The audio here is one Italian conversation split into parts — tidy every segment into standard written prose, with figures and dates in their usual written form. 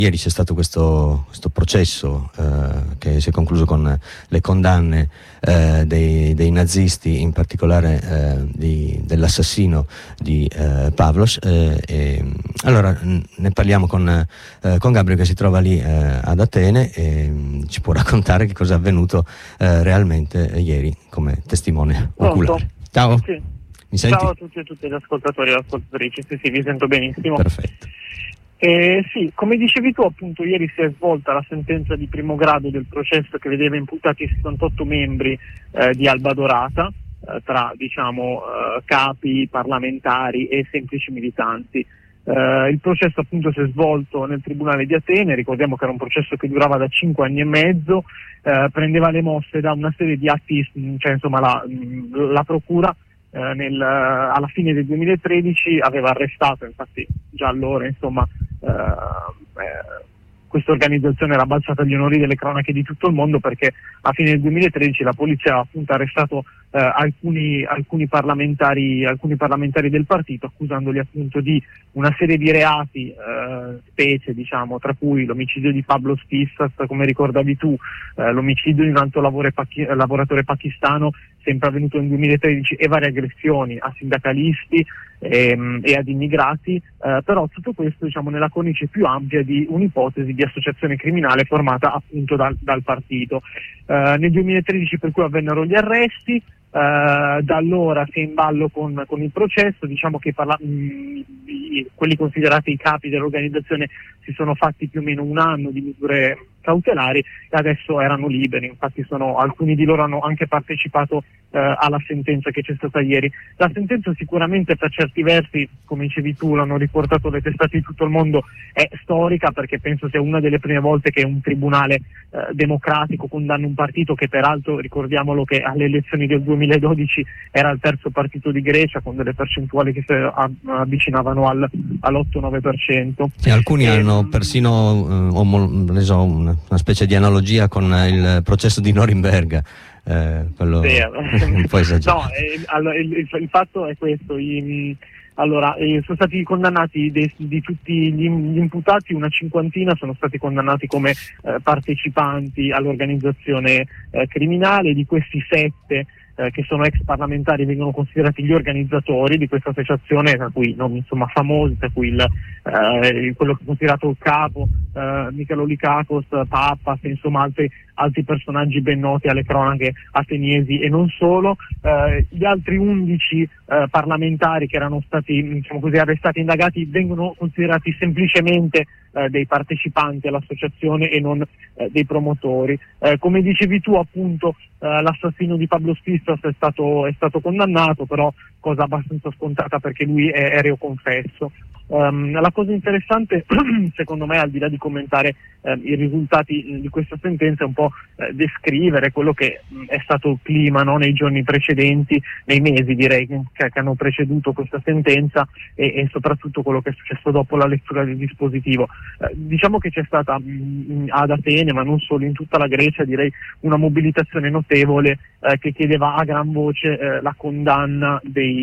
Ieri c'è stato questo processo che si è concluso con le condanne dei nazisti, in particolare dell'assassino di Pavlos. Allora ne parliamo con Gabriel, che si trova lì ad Atene, e ci può raccontare che cosa è avvenuto realmente ieri come testimone oculare. Ciao, sì. Mi senti? Ciao a tutti e tutte gli ascoltatori e ascoltatrici, sì, vi sento benissimo. Perfetto. Sì, come dicevi tu, appunto, ieri si è svolta la sentenza di primo grado del processo che vedeva imputati 68 membri di Alba Dorata, tra capi, parlamentari e semplici militanti. Il processo appunto si è svolto nel Tribunale di Atene. Ricordiamo che era un processo che durava da 5 anni e mezzo, prendeva le mosse da una serie di atti, la Procura alla fine del 2013 aveva arrestato, infatti già allora questa organizzazione era balzata agli onori delle cronache di tutto il mondo, perché a fine del 2013 la polizia aveva appunto arrestato alcuni parlamentari del partito, accusandoli appunto di una serie di reati specie, tra cui l'omicidio di Pablo Spissas, come ricordavi tu, l'omicidio di un alto lavoratore pakistano sempre avvenuto nel 2013, e varie aggressioni a sindacalisti e ad immigrati, però tutto questo nella cornice più ampia di un'ipotesi di associazione criminale formata appunto dal partito. Nel 2013 per cui avvennero gli arresti. Da allora si è in ballo con il processo. Diciamo che quelli considerati i capi dell'organizzazione si sono fatti più o meno un anno di misure cautelari e adesso erano liberi. Infatti alcuni di loro hanno anche partecipato alla sentenza che c'è stata ieri. La sentenza sicuramente per certi versi, come dicevi tu, l'hanno riportato le testate di tutto il mondo, è storica, perché penso sia una delle prime volte che un tribunale democratico condanna un partito che peraltro, ricordiamolo, che alle elezioni del 2012 era il terzo partito di Grecia, con delle percentuali che si avvicinavano all'8-9%. E alcuni hanno persino reso una specie di analogia con il processo di Norimberga. Quello sì, un po' esagerato. No, il fatto è questo. Sono stati condannati di tutti gli imputati, una cinquantina sono stati condannati come partecipanti all'organizzazione criminale. Di questi 7 che sono ex parlamentari vengono considerati gli organizzatori di questa associazione, tra cui nomi famosi, tra cui quello che è considerato il capo, Michalo Likakos, Pappas, altri personaggi ben noti alle cronache ateniesi e non solo. Gli altri 11 parlamentari che erano stati arrestati e indagati vengono considerati semplicemente dei partecipanti all'associazione e non dei promotori. Come dicevi tu, appunto, l'assassino di Pablo Spissas è stato condannato, però cosa abbastanza scontata, perché lui è reo confesso. La cosa interessante secondo me, al di là di commentare i risultati di questa sentenza, è un po' descrivere quello che è stato il clima, no, nei giorni precedenti, nei mesi direi che hanno preceduto questa sentenza, e soprattutto quello che è successo dopo la lettura del dispositivo. Diciamo che c'è stata ad Atene, ma non solo, in tutta la Grecia, direi una mobilitazione notevole che chiedeva a gran voce la condanna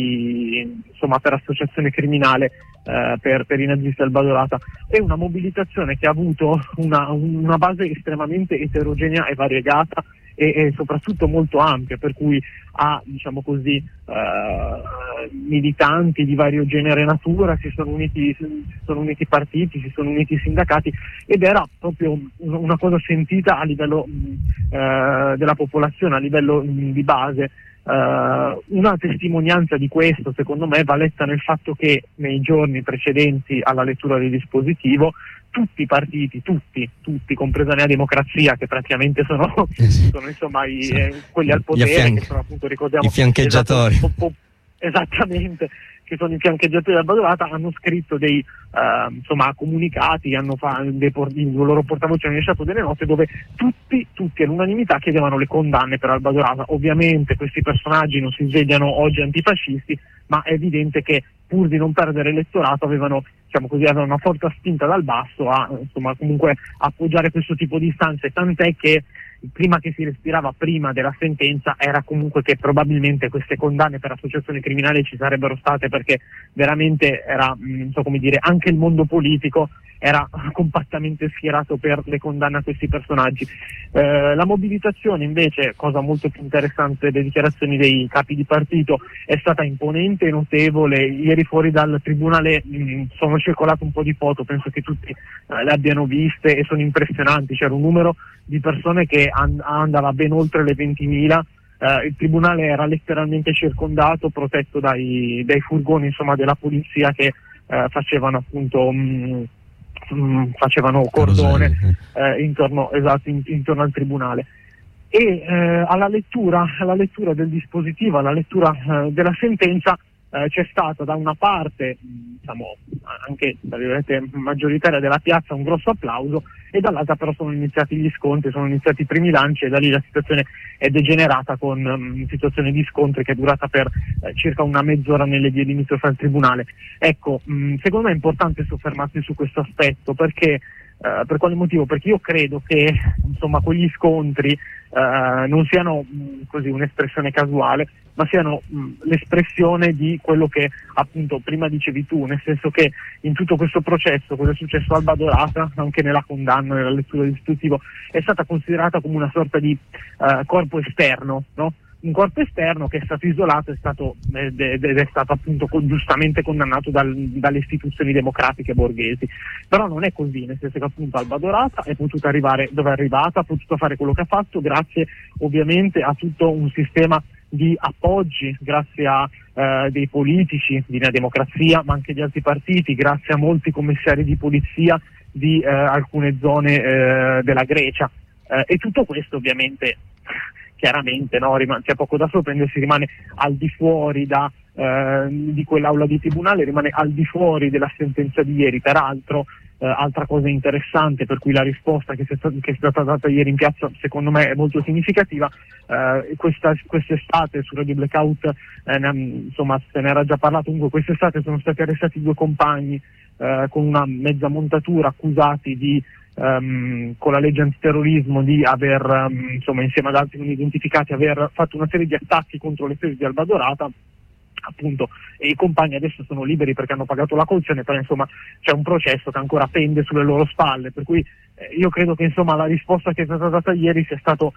per associazione criminale per i nazisti Alba Dorata. È una mobilitazione che ha avuto una base estremamente eterogenea e variegata e soprattutto molto ampia, per cui ha militanti di vario genere e natura, si sono uniti partiti, si sono uniti sindacati, ed era proprio una cosa sentita a livello della popolazione, a livello di base. Una testimonianza di questo, secondo me, va letta nel fatto che nei giorni precedenti alla lettura del dispositivo tutti i partiti, tutti, compresa la Democrazia, che praticamente sono quelli al potere, che sono appunto, ricordiamo, i fiancheggiatori. Esattamente, che sono i fiancheggiatori dell'Alba Dorata, hanno scritto dei comunicati, il loro portavoce hanno lasciato delle note dove tutti all'unanimità chiedevano le condanne per Alba Dorata. Ovviamente questi personaggi non si svegliano oggi antifascisti, ma è evidente che pur di non perdere elettorato avevano una forte spinta dal basso a comunque appoggiare questo tipo di istanze, tant'è che il clima che si respirava prima della sentenza era comunque che probabilmente queste condanne per associazione criminale ci sarebbero state, perché veramente era, anche il mondo politico era compattamente schierato per le condanne a questi personaggi. La mobilitazione invece, cosa molto più interessante delle dichiarazioni dei capi di partito, è stata imponente e notevole. Ieri fuori dal tribunale sono circolate un po' di foto, penso che tutti le abbiano viste e sono impressionanti. C'era un numero di persone che andava ben oltre le 20.000. Il tribunale era letteralmente circondato, protetto dai furgoni, insomma, della polizia che facevano appunto facevano cordone intorno al tribunale. E alla lettura del dispositivo, alla lettura della sentenza, c'è stata da una parte, diciamo, anche tra virgolette maggioritaria della piazza, un grosso applauso, e dall'altra però sono iniziati gli scontri, sono iniziati i primi lanci, e da lì la situazione è degenerata con situazione di scontri che è durata per circa una mezz'ora nelle vie limitrofe al tribunale. Ecco, secondo me è importante soffermarsi su questo aspetto, perché per quale motivo? Perché io credo che, insomma, quegli scontri non siano così un'espressione casuale, ma siano l'espressione di quello che appunto prima dicevi tu, nel senso che in tutto questo processo, cosa è successo a Alba Dorata, anche nella condanna, nella lettura del dispositivo, è stata considerata come una sorta di corpo esterno, no? Un corpo esterno che è stato isolato ed è stato appunto giustamente condannato dalle istituzioni democratiche borghesi. Però non è così, nel senso che appunto Alba Dorata è potuta arrivare dove è arrivata, ha potuto fare quello che ha fatto grazie ovviamente a tutto un sistema di appoggi, grazie a dei politici di Nea Democrazia, ma anche di altri partiti, grazie a molti commissari di polizia di alcune zone della Grecia, e tutto questo ovviamente chiaramente, no, c'è poco da sorprendersi, rimane al di fuori di quell'aula di tribunale, rimane al di fuori della sentenza di ieri. Peraltro, altra cosa interessante, per cui la risposta che è stata data ieri in piazza secondo me è molto significativa. Quest'estate su Radio Blackout, insomma, se ne era già parlato, comunque quest'estate sono stati arrestati 2 compagni con una mezza montatura, accusati di con la legge antiterrorismo di aver, insomma, insieme ad altri non identificati, aver fatto una serie di attacchi contro le sedi di Alba Dorata, appunto, e i compagni adesso sono liberi perché hanno pagato la cauzione, però insomma c'è un processo che ancora pende sulle loro spalle, per cui io credo che insomma la risposta che è stata data ieri sia stato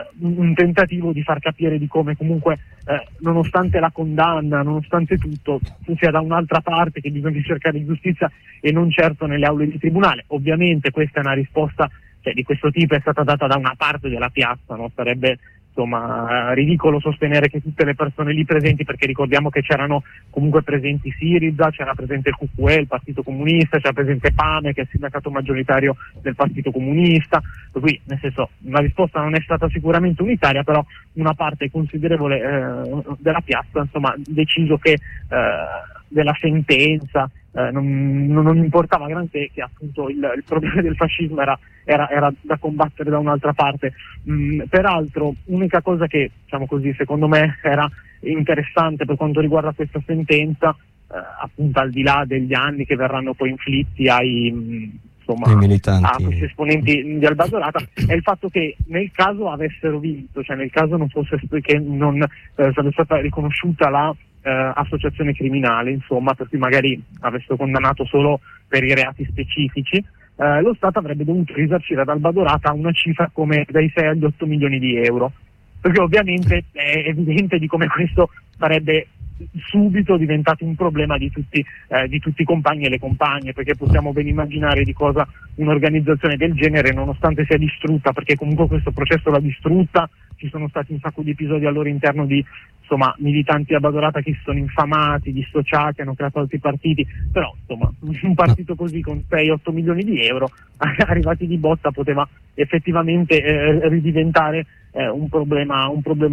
un tentativo di far capire di come comunque nonostante la condanna, nonostante tutto, sia da un'altra parte che bisogna cercare giustizia e non certo nelle aule di tribunale. Ovviamente questa è una risposta, cioè, di questo tipo è stata data da una parte della piazza, no? Sarebbe insomma ridicolo sostenere che tutte le persone lì presenti, perché ricordiamo che c'erano comunque presenti Syriza, c'era presente il QQE, il Partito Comunista, c'era presente PAME, che è il sindacato maggioritario del Partito Comunista, per cui nel senso la risposta non è stata sicuramente unitaria, però una parte considerevole della piazza insomma ha deciso che della sentenza non importava granché, che appunto il problema del fascismo era da combattere da un'altra parte. Peraltro, unica cosa che, diciamo così, secondo me era interessante per quanto riguarda questa sentenza, appunto al di là degli anni che verranno poi inflitti ai militanti, a questi esponenti di Alba Dorata, è il fatto che nel caso avessero vinto, cioè nel caso non fosse che non sarebbe stata riconosciuta la associazione criminale, insomma, per cui magari avessero condannato solo per i reati specifici, lo Stato avrebbe dovuto risarcire ad Alba Dorata una cifra come dai 6 agli 8 milioni di euro, perché ovviamente è evidente di come questo sarebbe subito diventato un problema di tutti i compagni e le compagne, perché possiamo ben immaginare di cosa un'organizzazione del genere, nonostante sia distrutta, perché comunque questo processo l'ha distrutta, ci sono stati un sacco di episodi al loro interno di insomma militanti di Alba Dorata che si sono infamati, dissociati, hanno creato altri partiti, però insomma un partito così con 6-8 milioni di euro arrivati di botta poteva effettivamente ridiventare un problema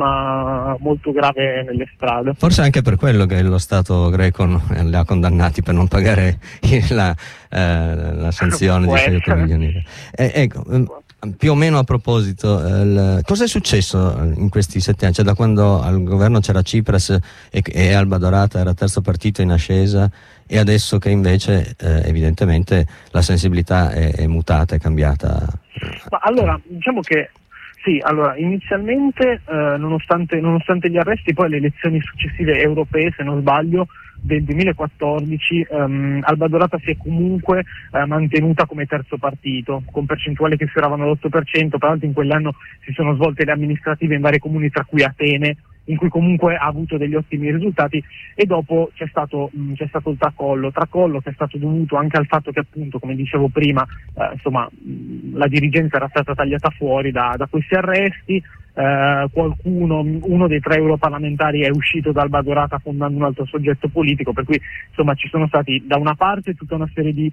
molto grave nelle strade. Forse anche per quello che lo Stato greco li ha condannati per non pagare la sanzione di 6-8 milioni. Ecco, più o meno a proposito, cosa è successo in questi 7 anni? Cioè, da quando al governo c'era Tsipras e Alba Dorata era terzo partito in ascesa, e adesso che invece evidentemente la sensibilità è mutata, è cambiata? Ma allora, diciamo che sì, allora inizialmente nonostante gli arresti, poi le elezioni successive europee, se non sbaglio, del 2014 Alba Dorata si è comunque mantenuta come terzo partito, con percentuali che sfioravano l'8%, peraltro in quell'anno si sono svolte le amministrative in vari comuni, tra cui Atene, in cui comunque ha avuto degli ottimi risultati, e dopo c'è stato il tracollo che è stato dovuto anche al fatto che, appunto, come dicevo prima, la dirigenza era stata tagliata fuori da questi arresti. Uno dei 3 europarlamentari è uscito da Alba Dorata fondando un altro soggetto politico, per cui insomma ci sono stati da una parte tutta una serie di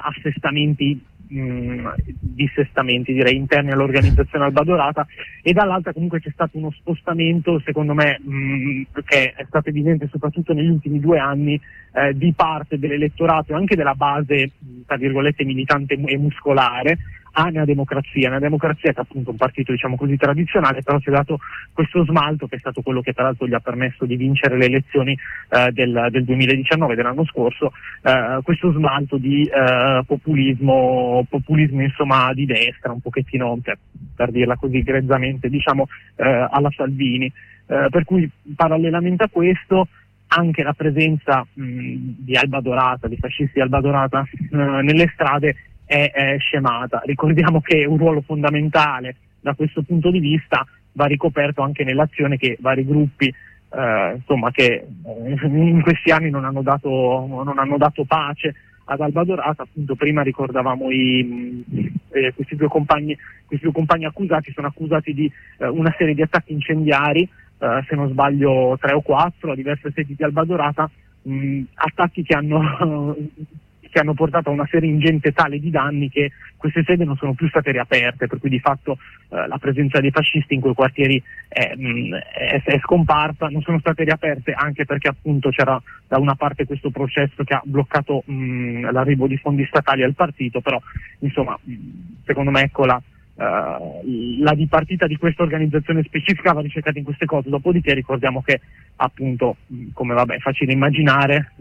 dissestamenti direi interni all'organizzazione Alba Dorata, e dall'altra comunque c'è stato uno spostamento, secondo me, che è stato evidente soprattutto negli ultimi 2 anni, di parte dell'elettorato e anche della base, tra virgolette, militante e muscolare, a Nea Democrazia, che è appunto un partito, diciamo così, tradizionale, però si è dato questo smalto che è stato quello che peraltro gli ha permesso di vincere le elezioni del 2019, dell'anno scorso, questo smalto di populismo insomma di destra, un pochettino, per dirla così grezzamente, diciamo, alla Salvini, per cui parallelamente a questo anche la presenza di Alba Dorata, di fascisti di Alba Dorata nelle strade è scemata. Ricordiamo che un ruolo fondamentale da questo punto di vista va ricoperto anche nell'azione che vari gruppi che in questi anni non hanno dato pace ad Alba Dorata. Appunto, prima ricordavamo questi due compagni accusati, sono accusati di una serie di attacchi incendiari, se non sbaglio 3 o 4 a diverse sedi di Alba Dorata, attacchi che hanno portato a una serie ingente tale di danni che queste sedi non sono più state riaperte, per cui di fatto la presenza dei fascisti in quei quartieri è scomparsa. Non sono state riaperte anche perché appunto c'era da una parte questo processo che ha bloccato l'arrivo di fondi statali al partito, però insomma secondo me, ecco, la dipartita di questa organizzazione specifica va ricercata in queste cose. Dopodiché ricordiamo che appunto, come è facile immaginare,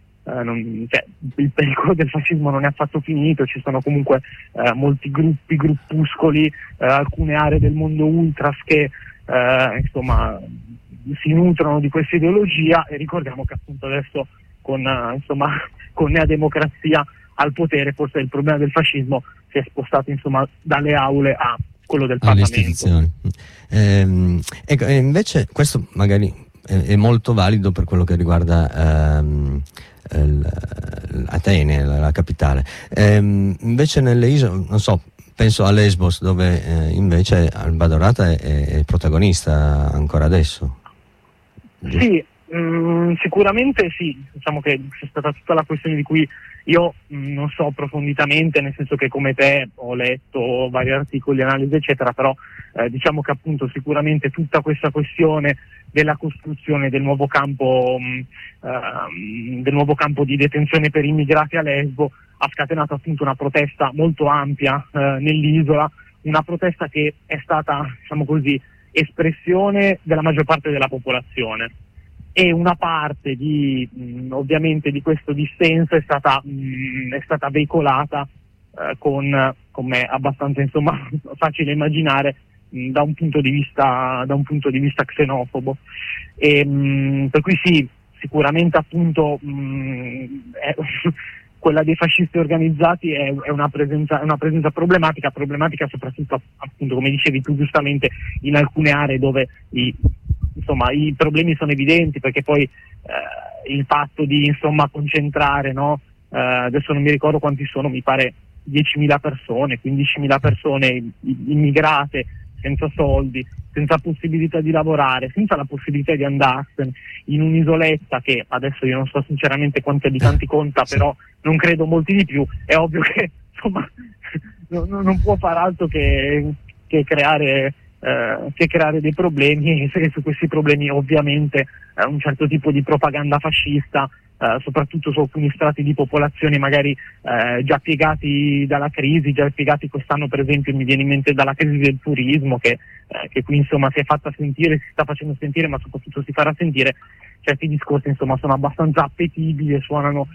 il pericolo del fascismo non è affatto finito, ci sono comunque molti gruppuscoli, alcune aree del mondo ultras che si nutrono di questa ideologia, e ricordiamo che appunto adesso con Nea Democrazia al potere, forse il problema del fascismo si è spostato dalle aule a quello del Parlamento. Ecco, invece questo magari è molto valido per quello che riguarda Atene, la capitale. Invece nelle isole, non so, penso a Lesbos, dove invece Alba Dorata è protagonista ancora adesso. Sì, sicuramente sì. Diciamo che c'è stata tutta la questione di cui io non so approfonditamente, nel senso che come te ho letto vari articoli, analisi eccetera, però diciamo che appunto sicuramente tutta questa questione della costruzione del nuovo campo di detenzione per immigrati a Lesbo ha scatenato appunto una protesta molto ampia nell'isola, una protesta che è stata, diciamo così, espressione della maggior parte della popolazione, e una parte ovviamente di questo dissenso è stata veicolata come abbastanza facile immaginare, da un punto di vista xenofobo, e per cui sì, sicuramente appunto quella dei fascisti organizzati è una presenza problematica soprattutto appunto, come dicevi tu giustamente, in alcune aree dove i problemi sono evidenti, perché poi il fatto di concentrare, adesso non mi ricordo quanti sono, mi pare 10.000 persone, 15.000 persone immigrate, senza soldi, senza possibilità di lavorare, senza la possibilità di andarsene, in un'isoletta che adesso io non so sinceramente quanti abitanti conta, però non credo molti di più. È ovvio che non può far altro che creare dei problemi, e su questi problemi ovviamente un certo tipo di propaganda fascista, soprattutto su alcuni strati di popolazione magari già piegati dalla crisi, già piegati quest'anno, per esempio mi viene in mente dalla crisi del turismo che qui si è fatta sentire, si sta facendo sentire, ma soprattutto si farà sentire. Certi discorsi sono abbastanza appetibili e suonano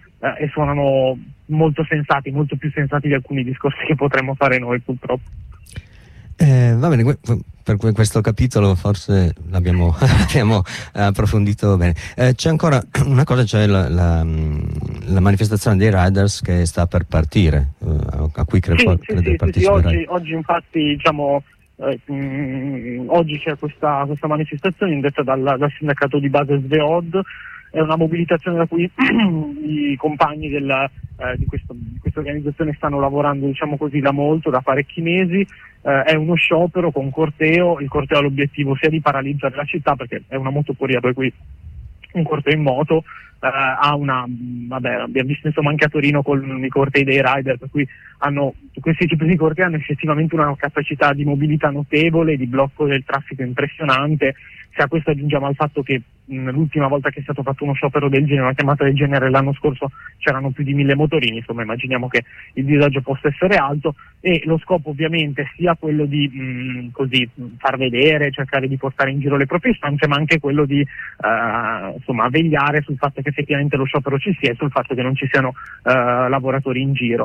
molto sensati, molto più sensati di alcuni discorsi che potremmo fare noi, purtroppo. Va bene, per questo capitolo forse l'abbiamo approfondito bene. C'è ancora una cosa, cioè la manifestazione dei Riders che sta per partire, a cui credo parteciperai. Oggi infatti diciamo oggi c'è questa manifestazione indetta dal sindacato di base SVEOD. È una mobilitazione da cui i compagni di questa organizzazione stanno lavorando, diciamo così, da molto, da parecchi mesi. È uno sciopero con corteo. Il corteo ha l'obiettivo sia di paralizzare la città, perché è una motoporia, per cui un corteo in moto abbiamo visto insomma anche a Torino con i cortei dei rider, per cui questi tipi di cortei hanno effettivamente una capacità di mobilità notevole, di blocco del traffico impressionante. Se a questo aggiungiamo al fatto che l'ultima volta che è stato fatto uno sciopero del genere, una chiamata del genere l'anno scorso, c'erano più di 1000 motorini, insomma immaginiamo che il disagio possa essere alto, e lo scopo ovviamente sia quello di far vedere, cercare di portare in giro le proprie istanze, ma anche quello di vegliare sul fatto che effettivamente lo sciopero ci sia e sul fatto che non ci siano lavoratori in giro.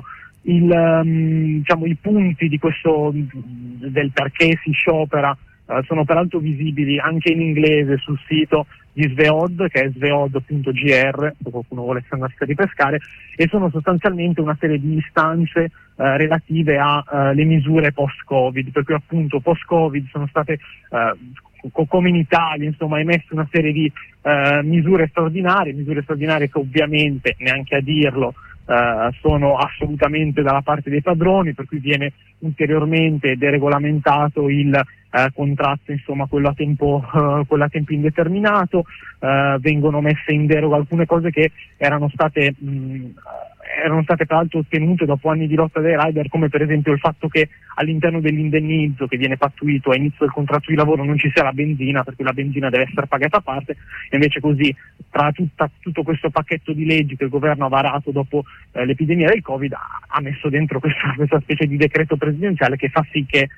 I punti di questo del perché si sciopera sono peraltro visibili anche in inglese sul sito di SVEOD, che è sveod.gr, se qualcuno volesse andarsi a ripescare, e sono sostanzialmente una serie di istanze relative alle misure post-Covid, per cui appunto post-Covid sono state come in Italia insomma emesse una serie di misure straordinarie che ovviamente, neanche a dirlo, sono assolutamente dalla parte dei padroni, per cui viene ulteriormente deregolamentato il contratto, insomma quello a tempo indeterminato, vengono messe in deroga alcune cose che erano state peraltro ottenute dopo anni di lotta dei rider, come per esempio il fatto che all'interno dell'indennizzo che viene pattuito a inizio del contratto di lavoro non ci sia la benzina, perché la benzina deve essere pagata a parte, e invece così tra tutto questo pacchetto di leggi che il governo ha varato dopo l'epidemia del Covid ha messo dentro questa specie di decreto presidenziale che fa sì che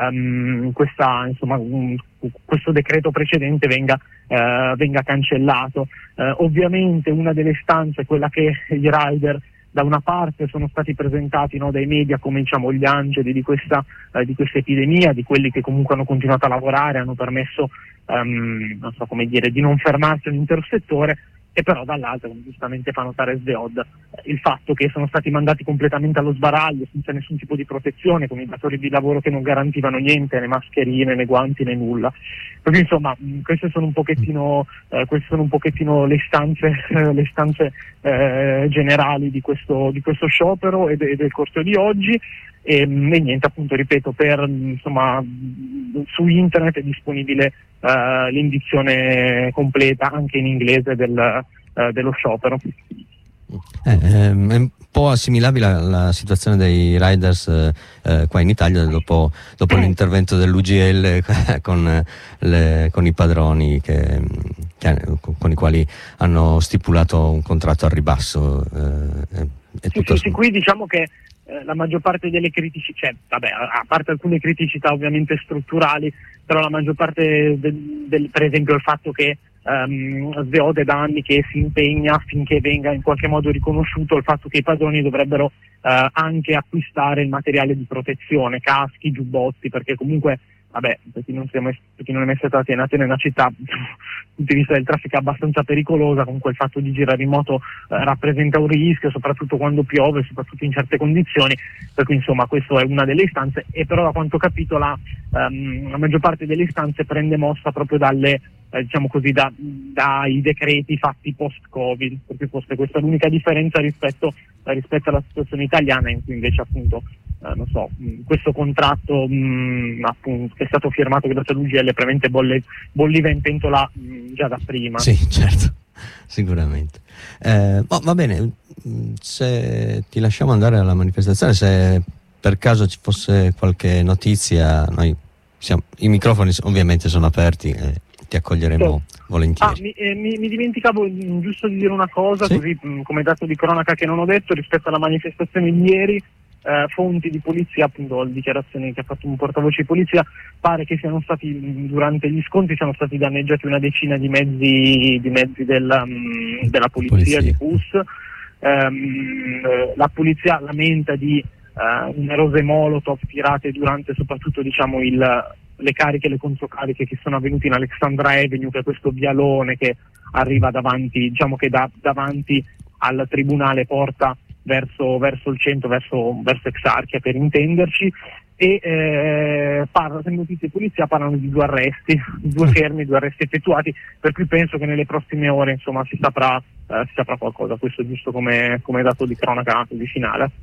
questo decreto precedente venga cancellato. Ovviamente una delle istanze è quella che i rider da una parte sono stati presentati dai media come gli angeli di questa epidemia, di quelli che comunque hanno continuato a lavorare, hanno permesso di non fermarsi un intero settore, e però dall'altra, come giustamente fa notare SVEOD, il fatto che sono stati mandati completamente allo sbaraglio senza nessun tipo di protezione, con i datori di lavoro che non garantivano niente, né mascherine, né guanti, né nulla. Perché insomma queste sono un pochettino le istanze generali di questo sciopero e del corso di oggi. E niente, appunto, ripeto, su internet è disponibile l'indizione completa anche in inglese dello sciopero. È un po' assimilabile alla situazione dei riders qua in Italia dopo l'intervento dell'UGL con i padroni con i quali hanno stipulato un contratto al ribasso. Sì, qui diciamo che la maggior parte delle criticità, a parte alcune criticità ovviamente strutturali, però la maggior parte per esempio il fatto che SVEOD è da anni che si impegna affinché venga in qualche modo riconosciuto il fatto che i padroni dovrebbero anche acquistare il materiale di protezione, caschi, giubbotti, perché comunque per chi non è mai stato a Atene, è una città dal punto di vista del traffico abbastanza pericolosa, comunque il fatto di girare in moto rappresenta un rischio, soprattutto quando piove, soprattutto in certe condizioni, per cui insomma questa è una delle istanze, e però da quanto ho capito la maggior parte delle istanze prende mossa proprio dai decreti fatti post-Covid, perché forse questa è l'unica differenza rispetto alla situazione italiana, in cui invece appunto questo contratto appunto, che è stato firmato grazie all'UGL probabilmente bolliva in pentola già da prima. Sì, certo, sicuramente. Va bene, se ti lasciamo andare alla manifestazione, se per caso ci fosse qualche notizia, i microfoni ovviamente sono aperti e ti accoglieremo volentieri. Mi dimenticavo giusto di dire una cosa, sì? Così come dato di cronaca che non ho detto rispetto alla manifestazione di ieri. Fonti di polizia, appunto, dichiarazioni che ha fatto un portavoce di polizia, pare che siano stati durante gli scontri siano stati danneggiati una decina di mezzi della polizia, di bus. La polizia lamenta di numerose molotov tirate durante soprattutto diciamo le cariche e le controcariche che sono avvenute in Alexandra Avenue, che è questo vialone che arriva davanti, diciamo che davanti al tribunale porta verso il centro, verso Exarchia per intenderci, e le notizie di polizia parlano di 2 arresti, 2 fermi, 2 arresti effettuati, per cui penso che nelle prossime ore insomma si saprà qualcosa. Questo è giusto come dato di cronaca di finale.